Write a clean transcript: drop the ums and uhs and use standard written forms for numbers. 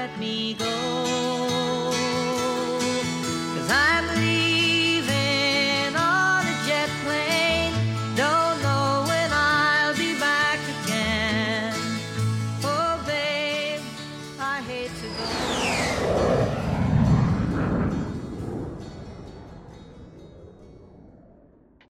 let me go. 'Cause I'm leaving on a jet plane, don't know when I'll be back again. Oh babe, I hate to go.